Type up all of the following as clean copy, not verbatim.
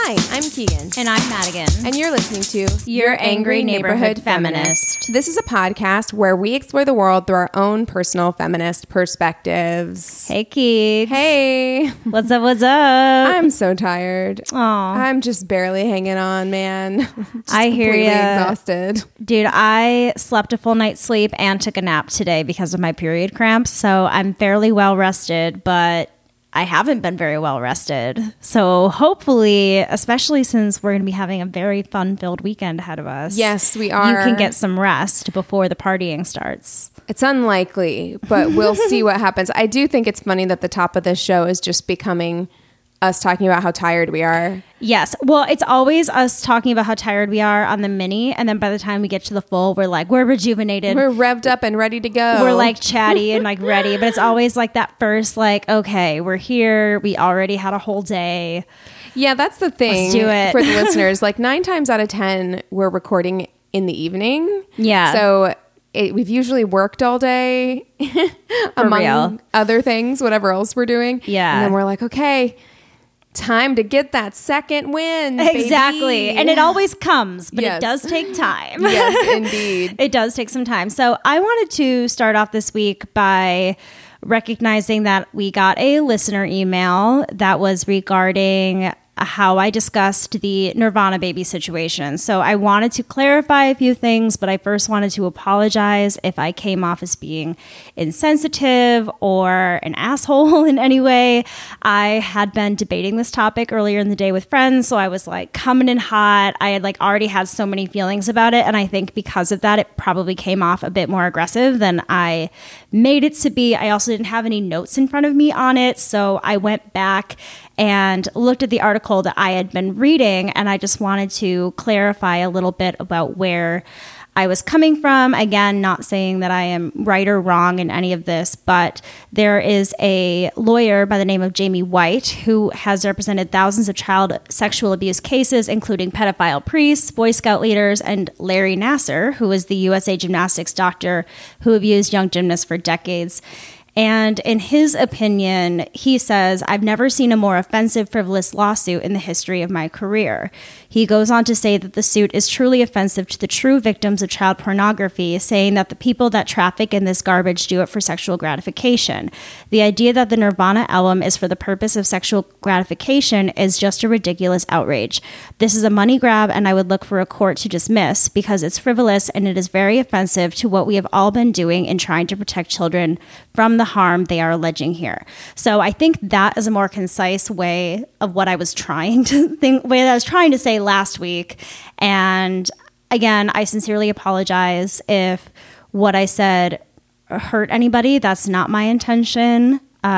Hi, I'm Keegan. And I'm Madigan. And you're listening to Your Angry Neighborhood Feminist. This is a podcast where we explore the world through our own personal feminist perspectives. Hey, Keegs. Hey. What's up, what's up? I'm so tired. Aw. I'm just barely hanging on, man. I hear completely ya. exhausted. Dude, I slept a full night's sleep and took a nap today because of my period cramps. So I'm fairly well rested, but I haven't been very well rested. So hopefully, especially since we're going to be having a very fun-filled weekend ahead of us. Yes, we are. You can get some rest before the partying starts. It's unlikely, but we'll see what happens. I do think it's funny that the top of this show is just becoming us talking about how tired we are. Yes. Well, it's always us talking about how tired we are on the mini. And then by the time we get to the full, we're like, we're rejuvenated. We're revved up and ready to go. We're like chatty and like ready. But it's always like that first, like, okay, we're here. We already had a whole day. Yeah, that's the thing. Let's do it. For the listeners. Like 9 times out of 10, we're recording in the evening. Yeah. So we've usually worked all day among real. other things, whatever else we're doing. Yeah. And then we're like, okay, time to get that second win. Exactly. Baby. And it always comes, but Yes. it does take time. Yes, indeed. It does take some time. So I wanted to start off this week by recognizing that we got a listener email that was regarding how I discussed the Nirvana baby situation. So I wanted to clarify a few things, but I first wanted to apologize if I came off as being insensitive or an asshole in any way. I had been debating this topic earlier in the day with friends, so I was like coming in hot. I had like already had so many feelings about it, and I think because of that, it probably came off a bit more aggressive than I made it to be. I also didn't have any notes in front of me on it, so I went back and looked at the article that I had been reading, and I just wanted to clarify a little bit about where I was coming from. Again, not saying that I am right or wrong in any of this, but there is a lawyer by the name of Jamie White who has represented thousands of child sexual abuse cases, including pedophile priests, Boy Scout leaders, and Larry Nassar, who was the USA Gymnastics doctor who abused young gymnasts for decades. And in his opinion, he says, I've never seen a more offensive, frivolous lawsuit in the history of my career. He goes on to say that the suit is truly offensive to the true victims of child pornography, saying that the people that traffic in this garbage do it for sexual gratification. The idea that the Nirvana album is for the purpose of sexual gratification is just a ridiculous outrage. This is a money grab, and I would look for a court to dismiss because it's frivolous and it is very offensive to what we have all been doing in trying to protect children from the harm they are alleging here. So I think that is a more concise way of what I was trying to say last week. And again, I sincerely apologize if what I said hurt anybody. That's not my intention.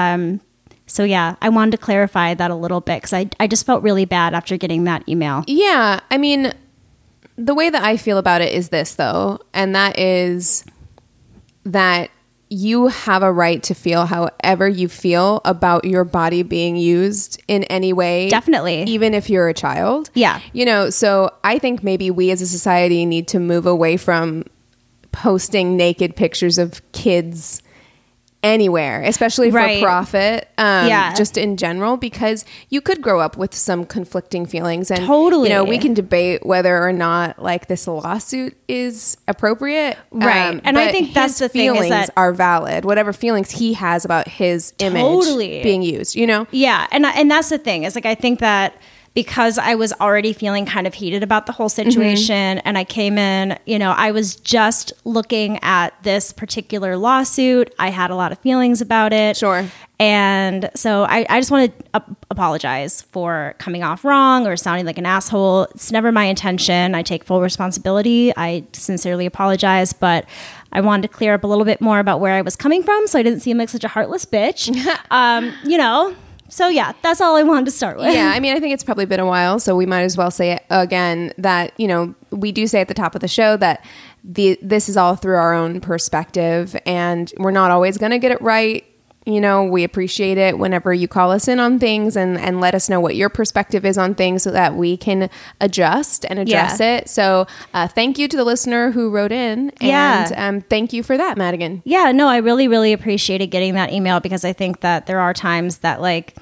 So yeah, I wanted to clarify that a little bit because I just felt really bad after getting that email. Yeah. I mean, the way that I feel about it is this, though, and that is that you have a right to feel however you feel about your body being used in any way. Definitely. Even if you're a child. Yeah. You know, so I think maybe we as a society need to move away from posting naked pictures of kids anywhere, especially for Right. profit, Yeah. just in general, because you could grow up with some conflicting feelings. And, Totally. you know, we can debate whether or not like this lawsuit is appropriate. Right. And I but think that's his the thing is feelings that- are valid, whatever feelings he has about his image Totally. being used, you know? Yeah, and that's the thing. Is like I think that because I was already feeling kind of heated about the whole situation, and I came in, you know, I was just looking at this particular lawsuit. I had a lot of feelings about it. Sure. And so I just want to apologize for coming off wrong or sounding like an asshole. It's never my intention. I take full responsibility. I sincerely apologize, but I wanted to clear up a little bit more about where I was coming from so I didn't seem like such a heartless bitch. You know, so yeah, that's all I wanted to start with. Yeah, I mean, I think it's probably been a while, so we might as well say it again that, you know, we do say at the top of the show that this is all through our own perspective, and we're not always going to get it right. You know, we appreciate it whenever you call us in on things and let us know what your perspective is on things so that we can adjust and address it. So thank you to the listener who wrote in. And thank you for that, Madigan. Yeah, no, I really, really appreciated getting that email because I think that there are times that like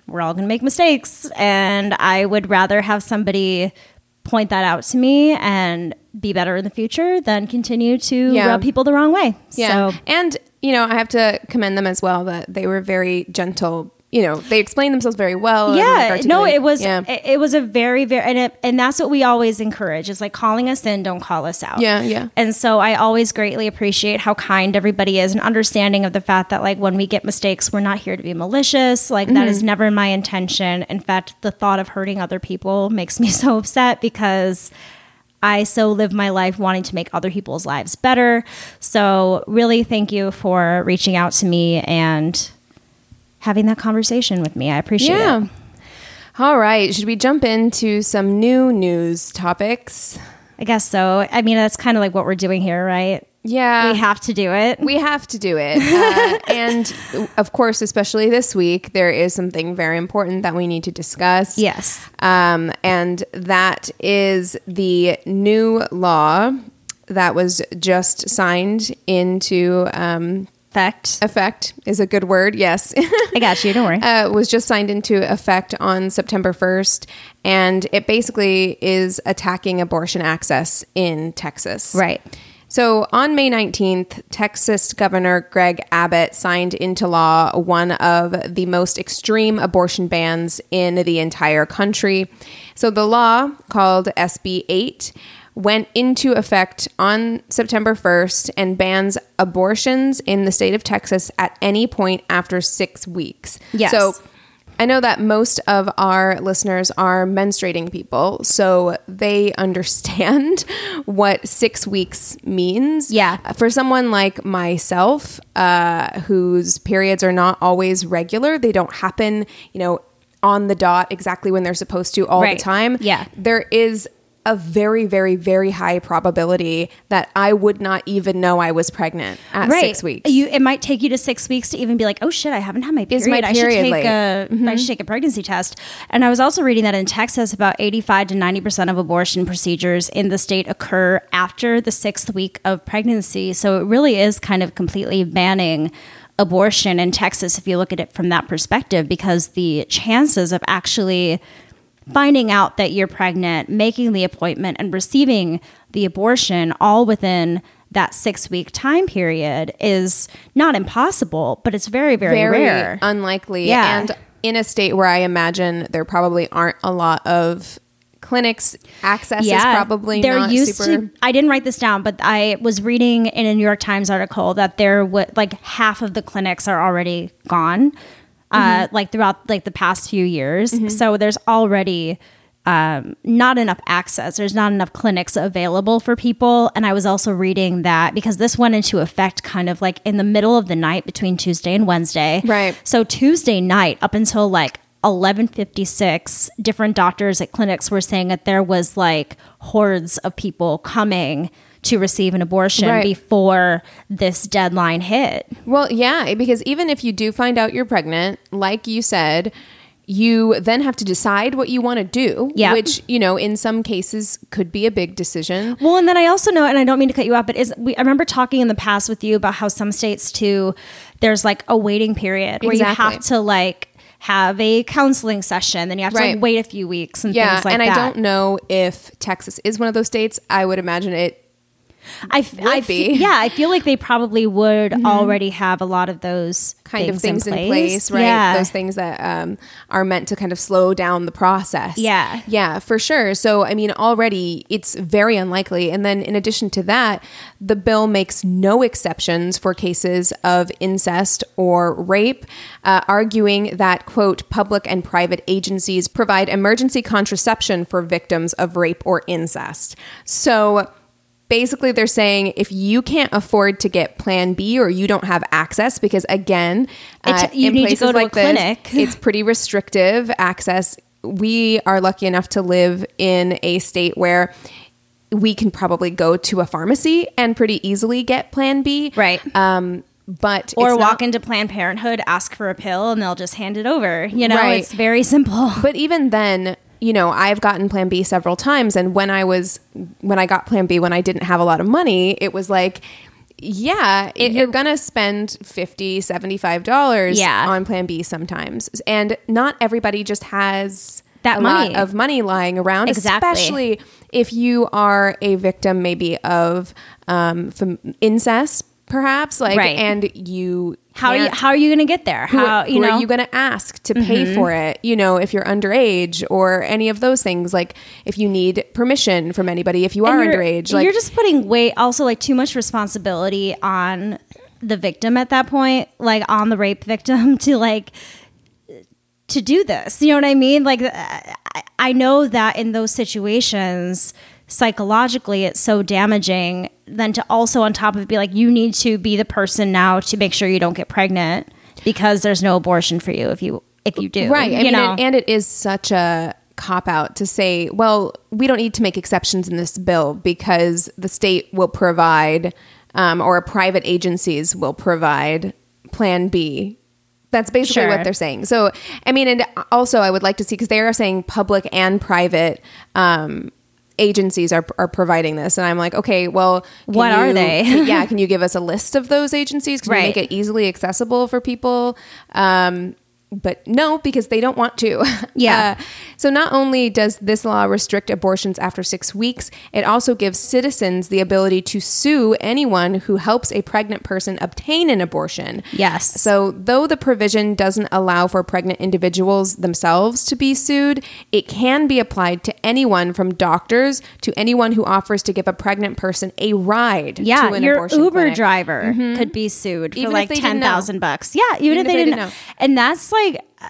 we're all going to make mistakes. And I would rather have somebody point that out to me and be better in the future than continue to rub people the wrong way. Yeah. So, and, I have to commend them as well that they were very gentle. They explained themselves very well. Yeah, no, it was a very, very, and that's what we always encourage is like calling us in, don't call us out. Yeah, yeah. And so I always greatly appreciate how kind everybody is and understanding of the fact that like when we get mistakes, we're not here to be malicious. Like that is never my intention. In fact, the thought of hurting other people makes me so upset because I so live my life wanting to make other people's lives better. So really thank you for reaching out to me and having that conversation with me. I appreciate it. All right. Should we jump into some new news topics? I guess so. I mean, that's kind of like what we're doing here, right? Yeah. We have to do it. We have to do it. And of course, especially this week, there is something very important that we need to discuss. Yes. And that is the new law that was just signed into effect is a good word. Yes. I got you. Don't worry. Was just signed into effect on September 1st. And it basically is attacking abortion access in Texas. Right. So on May 19th, Texas Governor Greg Abbott signed into law one of the most extreme abortion bans in the entire country. So the law, called SB 8, went into effect on September 1st and bans abortions in the state of Texas at any point after 6 weeks. Yes. So I know that most of our listeners are menstruating people, so they understand what 6 weeks means. Yeah. For someone like myself, whose periods are not always regular, they don't happen, on the dot exactly when they're supposed to all the time. Yeah. There is a very, very, very high probability that I would not even know I was pregnant at 6 weeks. It might take you to 6 weeks to even be like, oh shit, I haven't had my period. Is my period late? I should take a pregnancy test. And I was also reading that in Texas, about 85 to 90% of abortion procedures in the state occur after the 6th week of pregnancy. So it really is kind of completely banning abortion in Texas if you look at it from that perspective, because the chances of actually finding out that you're pregnant, making the appointment, and receiving the abortion all within that 6 week time period is not impossible, but it's very, very, rare. Unlikely. Yeah. And in a state where I imagine there probably aren't a lot of clinics, access is probably not super. I didn't write this down, but I was reading in a New York Times article that there would like half of the clinics are already gone. Like throughout like the past few years. So there's already not enough access. There's not enough clinics available for people. And I was also reading that because this went into effect kind of like in the middle of the night between Tuesday and Wednesday. Right. So Tuesday night up until like 11:56, different doctors at clinics were saying that there was like hordes of people coming to receive an abortion before this deadline hit. Well, yeah, because even if you do find out you're pregnant, like you said, you then have to decide what you want to do, which, in some cases could be a big decision. Well, and then I also know, and I don't mean to cut you off, but I remember talking in the past with you about how some states too, there's like a waiting period where you have to like have a counseling session, then you have to like wait a few weeks and things like that. And I don't know if Texas is one of those states. I would imagine it I feel like they probably would already have a lot of those kind of things in place, right? Yeah. Those things that are meant to kind of slow down the process. Yeah. Yeah, for sure. So, I mean, already it's very unlikely. And then in addition to that, the bill makes no exceptions for cases of incest or rape, arguing that, quote, public and private agencies provide emergency contraception for victims of rape or incest. So basically, they're saying if you can't afford to get Plan B or you don't have access, because again, you need to go to a clinic. It's pretty restrictive access. We are lucky enough to live in a state where we can probably go to a pharmacy and pretty easily get Plan B. Right. But or walk into Planned Parenthood, ask for a pill, and they'll just hand it over. It's very simple. But even then, I've gotten Plan B several times. And when I got Plan B, when I didn't have a lot of money, it was like, you're going to spend $50, $75 on Plan B sometimes. And not everybody just has that lot of money lying around, especially if you are a victim maybe of incest, perhaps, and you how are you going to get there? Who are you going to ask to pay for it? If you're underage or any of those things, like if you need permission from anybody, if you are underage, you're just putting also like too much responsibility on the victim at that point, like on the rape victim to do this. You know what I mean? Like, I know that in those situations, psychologically, it's so damaging. Then to also on top of it be like, you need to be the person now to make sure you don't get pregnant because there's no abortion for you if you do. Right. And it is such a cop out to say, well, we don't need to make exceptions in this bill because the state will provide or private agencies will provide Plan B. That's basically what they're saying. So, and also I would like to see, because they are saying public and private agencies are providing this. And I'm like, okay, well, what are they? Can you give us a list of those agencies? Can we make it easily accessible for people? But no, because they don't want to. Yeah. So not only does this law restrict abortions after 6 weeks, it also gives citizens the ability to sue anyone who helps a pregnant person obtain an abortion. Yes. So though the provision doesn't allow for pregnant individuals themselves to be sued, it can be applied to anyone from doctors to anyone who offers to give a pregnant person a ride to an your abortion Uber clinic. Driver could be sued for Even like $10,000. Yeah, even if they didn't know. And that's like,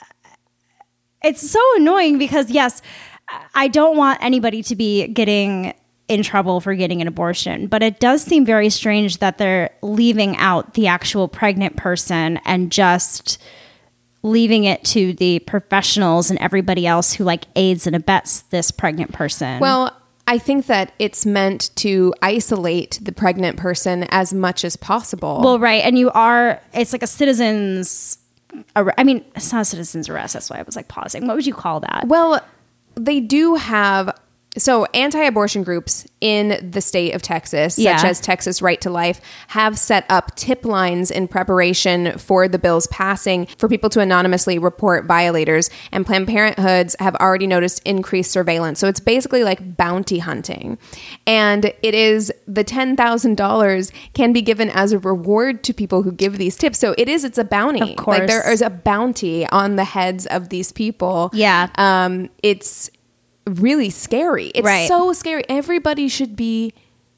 it's so annoying because yes, I don't want anybody to be getting in trouble for getting an abortion, but it does seem very strange that they're leaving out the actual pregnant person and just leaving it to the professionals and everybody else who like aids and abets this pregnant person. Well, I think that it's meant to isolate the pregnant person as much as possible. Well, right. And it's like a citizen's it's not a citizen's arrest. That's why I was like pausing. What would you call that? Well, they do have... So anti-abortion groups in the state of Texas, such as Texas Right to Life, have set up tip lines in preparation for the bill's passing for people to anonymously report violators. And Planned Parenthoods have already noticed increased surveillance. So it's basically like bounty hunting. And it is the $10,000 can be given as a reward to people who give these tips. So it's a bounty. Of course. Like there is a bounty on the heads of these people. Yeah. It's really scary. It's so scary. Everybody should be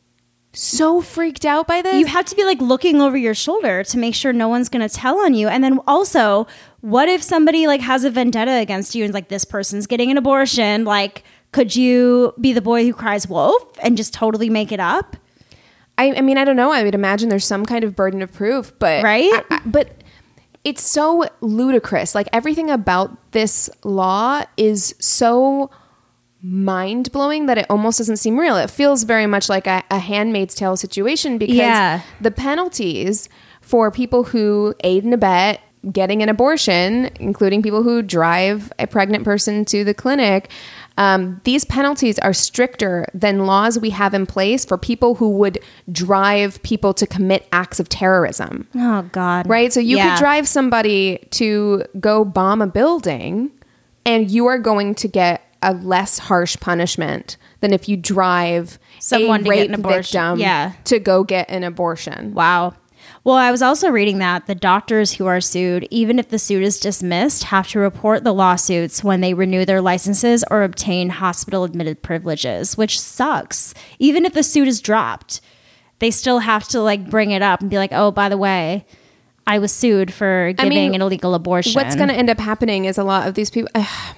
so freaked out by this. You have to be like looking over your shoulder to make sure no one's going to tell on you. And then also, what if somebody like has a vendetta against you and like this person's getting an abortion? Like, could you be the boy who cries wolf and just totally make it up? I don't know. I would imagine there's some kind of burden of proof, but but it's so ludicrous. Like everything about this law is so mind-blowing that it almost doesn't seem real. It feels very much like a Handmaid's Tale situation because the penalties for people who aid and abet getting an abortion, including people who drive a pregnant person to the clinic, these penalties are stricter than laws we have in place for people who would drive people to commit acts of terrorism. Oh, God. Right? So you could drive somebody to go bomb a building and you are going to get a less harsh punishment than if you drive someone a rape victim to go get an abortion. Wow. Well, I was also reading that the doctors who are sued, even if the suit is dismissed, have to report the lawsuits when they renew their licenses or obtain hospital admitted privileges, which sucks. Even if the suit is dropped, they still have to like bring it up and be like, oh, by the way, I was sued for giving an illegal abortion. What's going to end up happening is a lot of these people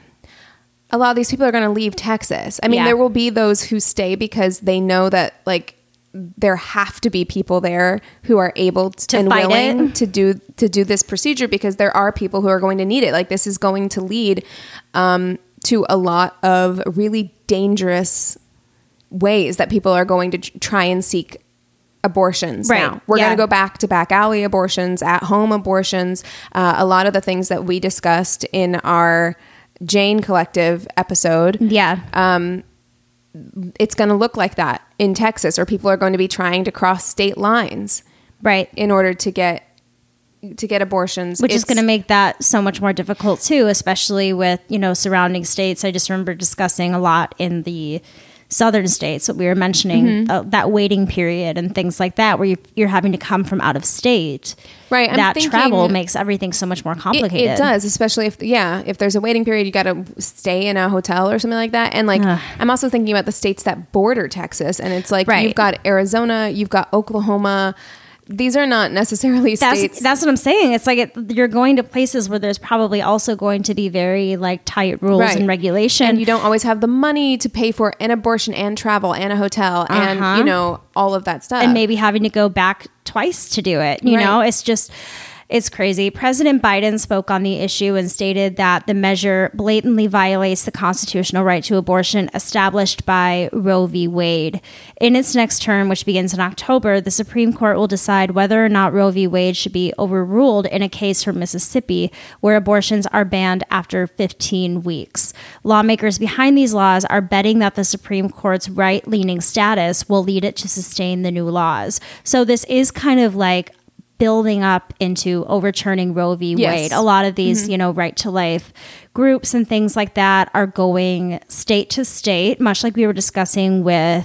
are going to leave Texas. There will be those who stay because they know that like there have to be people there who are able to and willing to do this procedure because there are people who are going to need it. Like this is going to lead to a lot of really dangerous ways that people are going to try and seek abortions. Now we're going to go back to back alley abortions, at home abortions, a lot of the things that we discussed in our Jane Collective episode. It's going to look like that in Texas, or people are going to be trying to cross state lines Right. in order to get abortions, which is going to make that so much more difficult too, especially with, surrounding states. I just remember discussing a lot in the southern states, what we were mentioning, that waiting period and things like that, where you're having to come from out of state. Right. That travel makes everything so much more complicated. It does, especially if there's a waiting period, you got to stay in a hotel or something like that. And I'm also thinking about the states that border Texas, and it's like, you've got Arizona, you've got Oklahoma. These are not necessarily states. That's what I'm saying. It's like you're going to places where there's probably also going to be very tight rules and regulation. And you don't always have the money to pay for an abortion and travel and a hotel and, all of that stuff. And maybe having to go back twice to do it. You know, it's crazy. President Biden spoke on the issue and stated that the measure blatantly violates the constitutional right to abortion established by Roe v. Wade. In its next term, which begins in October, the Supreme Court will decide whether or not Roe v. Wade should be overruled in a case from Mississippi, where abortions are banned after 15 weeks. Lawmakers behind these laws are betting that the Supreme Court's right-leaning status will lead it to sustain the new laws. So this is kind of building up into overturning Roe v. Wade. A lot of these, right to life groups and things like that are going state to state, much like we were discussing with,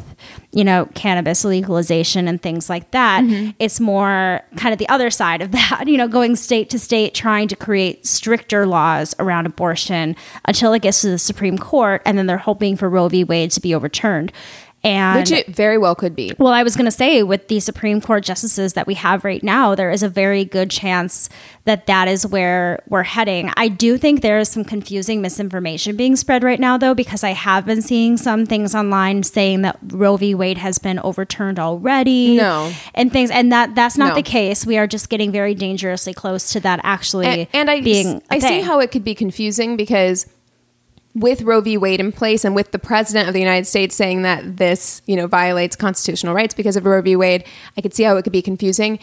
cannabis legalization and things like that. It's more kind of the other side of that, going state to state, trying to create stricter laws around abortion until it gets to the Supreme Court. And then they're hoping for Roe v. Wade to be overturned. Which it very well could be. Well, I was going to say, with the Supreme Court justices that we have right now, there is a very good chance that is where we're heading. I do think there is some confusing misinformation being spread right now, though, because I have been seeing some things online saying that Roe v. Wade has been overturned already. No. And things, and that's not the case. We are just getting very dangerously close to that actually being a thing. See how it could be confusing, because with Roe v. Wade in place and with the president of the United States saying that this, violates constitutional rights because of Roe v. Wade, I could see how it could be confusing.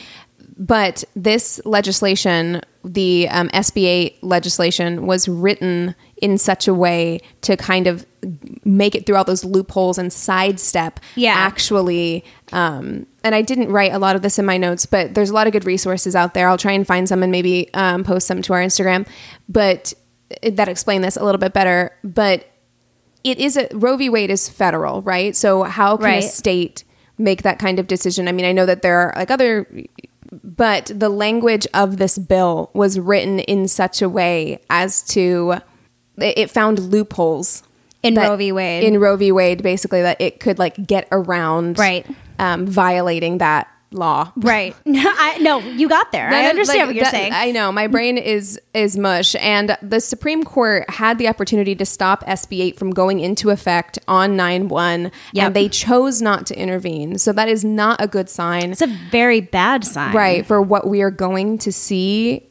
But this legislation, the SB 8 legislation, was written in such a way to kind of make it through all those loopholes and sidestep actually. And I didn't write a lot of this in my notes, but there's a lot of good resources out there. I'll try and find some and maybe post some to our Instagram. But that explain this a little bit better, but Roe v. Wade is federal, right? So how can a state make that kind of decision? I mean, I know that there are but the language of this bill was written in such a way as to, it found loopholes in Roe v. Wade. In Roe v. Wade, basically, that it could get around violating that law. Right. No, you got there. I understand what you're saying. I know. My brain is mush. And the Supreme Court had the opportunity to stop SB 8 from going into effect on 9/1, and they chose not to intervene. So that is not a good sign. It's a very bad sign. Right. For what we are going to see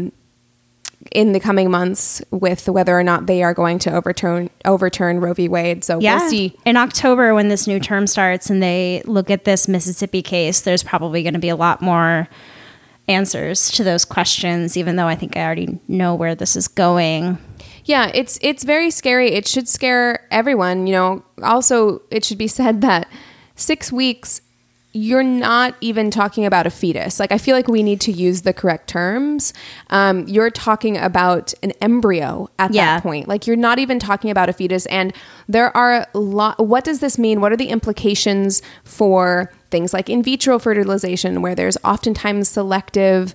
in the coming months with whether or not they are going to overturn Roe v. Wade. So we'll see. In October, when this new term starts and they look at this Mississippi case, there's probably going to be a lot more answers to those questions, even though I think I already know where this is going. Yeah, it's very scary. It should scare everyone. Also, it should be said that 6 weeks, you're not even talking about a fetus. I feel like we need to use the correct terms. You're talking about an embryo at that point. You're not even talking about a fetus. And there are what does this mean? What are the implications for things like in vitro fertilization, where there's oftentimes selective,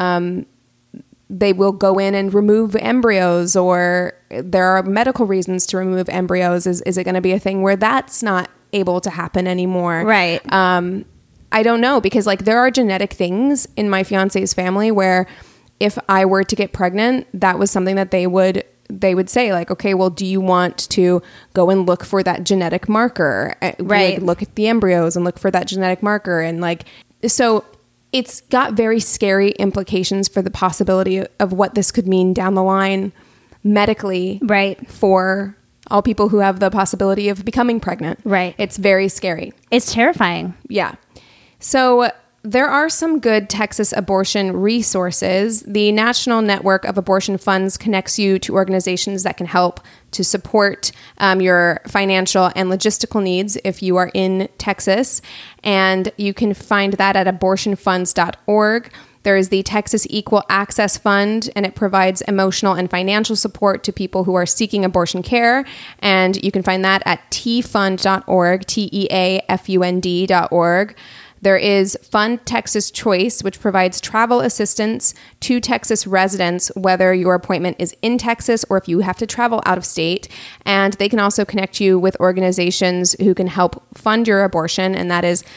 they will go in and remove embryos, or there are medical reasons to remove embryos. Is it going to be a thing where that's not able to happen anymore? Right. I don't know, because there are genetic things in my fiance's family where if I were to get pregnant, that was something that they would say, okay, well, do you want to go and look for that genetic marker? Right. Look at the embryos and look for that genetic marker. And so it's got very scary implications for the possibility of what this could mean down the line medically. Right. For all people who have the possibility of becoming pregnant. Right. It's very scary. It's terrifying. Yeah. So there are some good Texas abortion resources. The National Network of Abortion Funds connects you to organizations that can help to support your financial and logistical needs if you are in Texas. And you can find that at abortionfunds.org. There is the Texas Equal Access Fund, and it provides emotional and financial support to people who are seeking abortion care. And you can find that at tfund.org, TEAFUND.org. There is Fund Texas Choice, which provides travel assistance to Texas residents, whether your appointment is in Texas or if you have to travel out of state. And they can also connect you with organizations who can help fund your abortion, and that is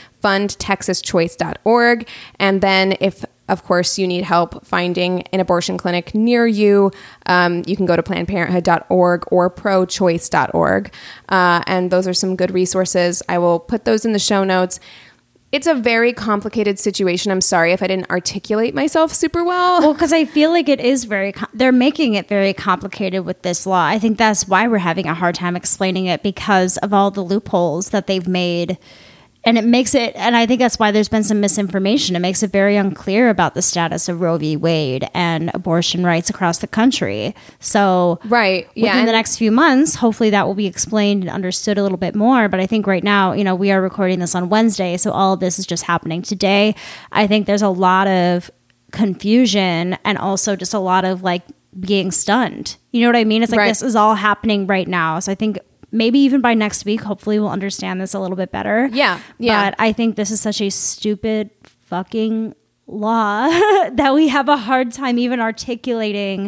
fundtexaschoice.org. And then if, of course, you need help finding an abortion clinic near you, you can go to PlannedParenthood.org or ProChoice.org. And those are some good resources. I will put those in the show notes. It's a very complicated situation. I'm sorry if I didn't articulate myself super well. Well, because I feel like it is they're making it very complicated with this law. I think that's why we're having a hard time explaining it, because of all the loopholes that they've made. And it makes it, and I think that's why there's been some misinformation. It makes it very unclear about the status of Roe v. Wade and abortion rights across the country. So, right, yeah, within the next few months, hopefully that will be explained and understood a little bit more. But I think right now, we are recording this on Wednesday, so all of this is just happening today. I think there's a lot of confusion and also just a lot of being stunned. You know what I mean? It's like right. This is all happening right now. So I think maybe even by next week, hopefully we'll understand this a little bit better. Yeah. But I think this is such a stupid fucking law that we have a hard time even articulating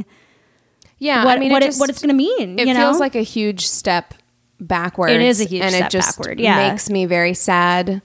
what it's going to mean. It feels like a huge step backwards. It is a huge and step it just backward. Yeah. makes me very sad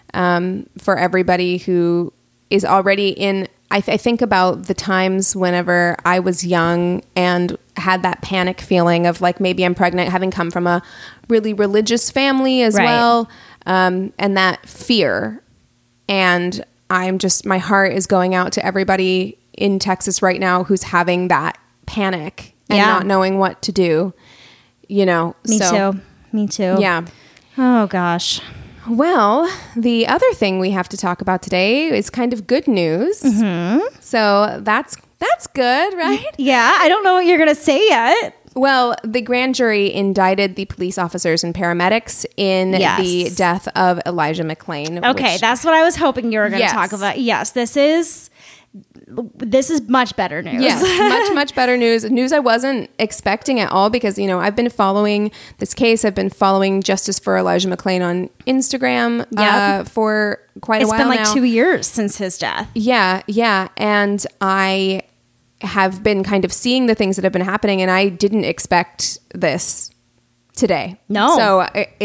for everybody who is already in. I think about the times whenever I was young and had that panic feeling of maybe I'm pregnant, having come from a really religious family as well, and that fear. And my heart is going out to everybody in Texas right now who's having that panic and not knowing what to do. Me too. Yeah. Oh gosh. Well, the other thing we have to talk about today is kind of good news. Mm-hmm. So that's good, right? Yeah, I don't know what you're going to say yet. Well, the grand jury indicted the police officers and paramedics in the death of Elijah McClain. Okay, that's what I was hoping you were going to talk about. Yes, this is much better news. Yes, much better news. News I wasn't expecting at all because, I've been following this case. I've been following Justice for Elijah McClain on Instagram for quite a while now. It's been 2 years since his death. Yeah. And I have been kind of seeing the things that have been happening, and I didn't expect this today. No. So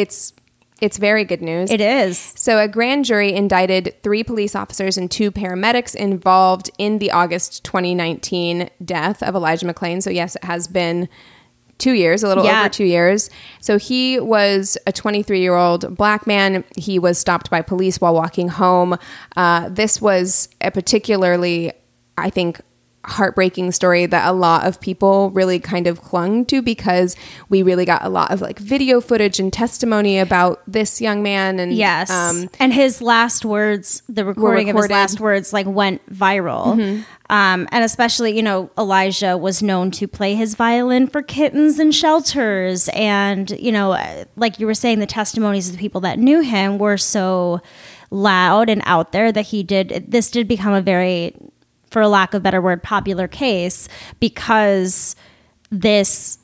it's very good news. It is. So a grand jury indicted 3 police officers and 2 paramedics involved in the August 2019 death of Elijah McClain. So yes, it has been 2 years, a little over 2 years. So he was a 23-year-old black man. He was stopped by police while walking home. This was a particularly, I think, heartbreaking story that a lot of people really kind of clung to because we really got a lot of video footage and testimony about this young man. And and his last words, the recording of his last words went viral. Mm-hmm. And especially, Elijah was known to play his violin for kittens in shelters. And, like you were saying, the testimonies of the people that knew him were so loud and out there that this did become a very, for a lack of a better word, popular case because this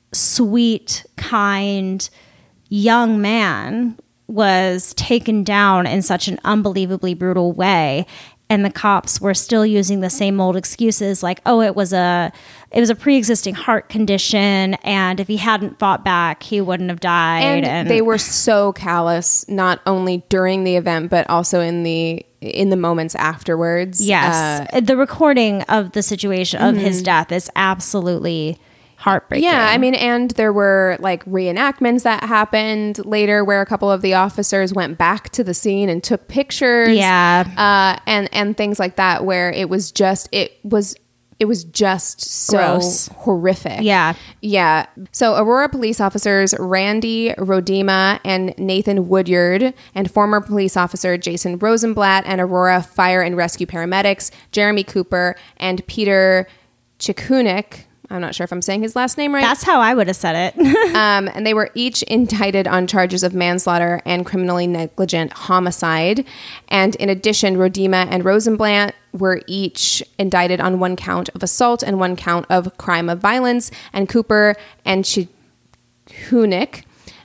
sweet, kind, young man was taken down in such an unbelievably brutal way. And the cops were still using the same old excuses it was a pre-existing heart condition. And if he hadn't fought back, he wouldn't have died. And they were so callous, not only during the event, but also in the moments afterwards. Yes. The recording of the situation of his death is absolutely heartbreaking. Yeah, and there were reenactments that happened later where a couple of the officers went back to the scene and took pictures. Yeah. And things like that where it was it was just so Gross. horrific. Yeah. Yeah. So Aurora police officers Randy Rodema and Nathan Woodyard and former police officer Jason Rosenblatt and Aurora fire and rescue paramedics Jeremy Cooper and Peter Chikunik. I'm not sure if I'm saying his last name right. That's how I would have said it. And they were each indicted on charges of manslaughter and criminally negligent homicide. And in addition, Rodema and Rosenblatt were each indicted on 1 count of assault and 1 count of crime of violence. And Cooper and Chikunik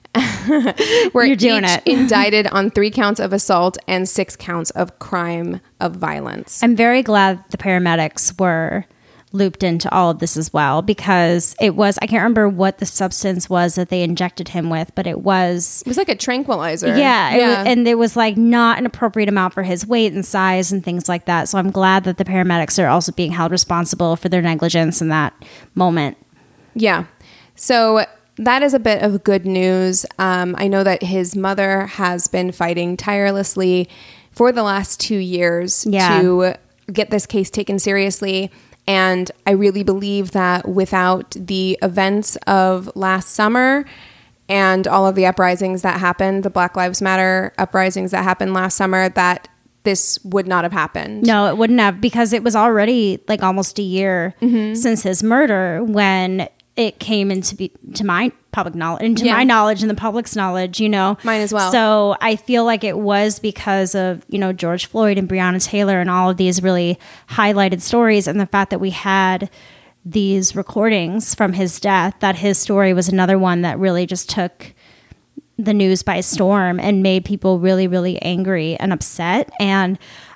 were You're doing each it. indicted on 3 counts of assault and 6 counts of crime of violence. I'm very glad the paramedics were looped into all of this as well, because it was, I can't remember what the substance was that they injected him with, but it was like a tranquilizer. Yeah. And it was like not an appropriate amount for his weight and size and things like that. So I'm glad that the paramedics are also being held responsible for their negligence in that moment. Yeah. So that is a bit of good news. I know that his mother has been fighting tirelessly for the last 2 years to get this case taken seriously. And I really believe that without the events of last summer and all of the uprisings that happened, the Black Lives Matter uprisings that happened last summer, that this would not have happened. No, it wouldn't have, because it was already like almost a year since his murder when it came to my public knowledge, into my knowledge and the public's knowledge, you know. Mine as well. So I feel like it was because of, you know, George Floyd and Breonna Taylor and all of these really highlighted stories, and the fact that we had these recordings from his death, that his story was another one that really just took the news by storm and made people really, really angry and upset. And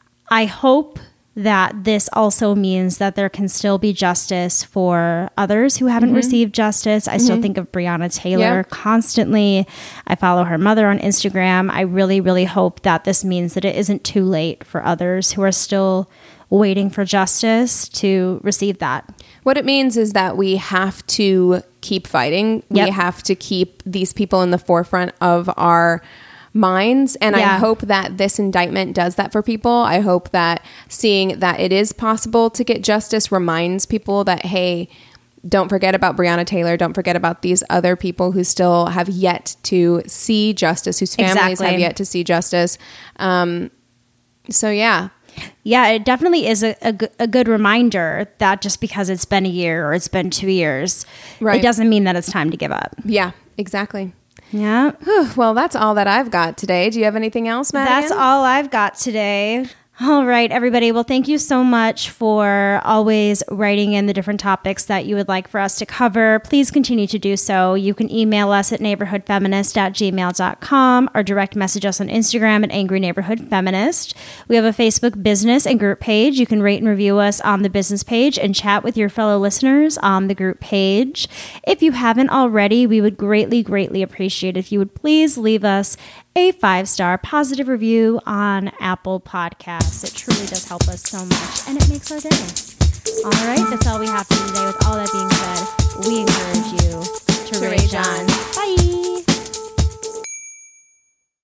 I hope that this also means that there can still be justice for others who haven't received justice. I still think of Breonna Taylor constantly. I follow her mother on Instagram. I really, really hope that this means that it isn't too late for others who are still waiting for justice to receive that. What it means is that we have to keep fighting. Yep. We have to keep these people in the forefront of our minds. And I hope that this indictment does that for people. I hope that seeing that it is possible to get justice reminds people that, hey, don't forget about Breonna Taylor. Don't forget about these other people who still have yet to see justice, whose families have yet to see justice. So, yeah. Yeah, it definitely is a good reminder that just because it's been a year or it's been 2 years, it doesn't mean that it's time to give up. Yeah, exactly. Yeah. Well, that's all that I've got today. Do you have anything else, Madigan? That's all I've got today. All right, everybody. Well, thank you so much for always writing in the different topics that you would like for us to cover. Please continue to do so. You can email us at neighborhoodfeminist@gmail.com or direct message us on Instagram at Angry Neighborhood Feminist. We have a Facebook business and group page. You can rate and review us on the business page and chat with your fellow listeners on the group page. If you haven't already, we would greatly, greatly appreciate if you would please leave us a 5-star positive review on Apple Podcasts. It truly does help us so much, and it makes our day. All right, that's all we have for you today. With all that being said, we encourage you to rage on. Bye.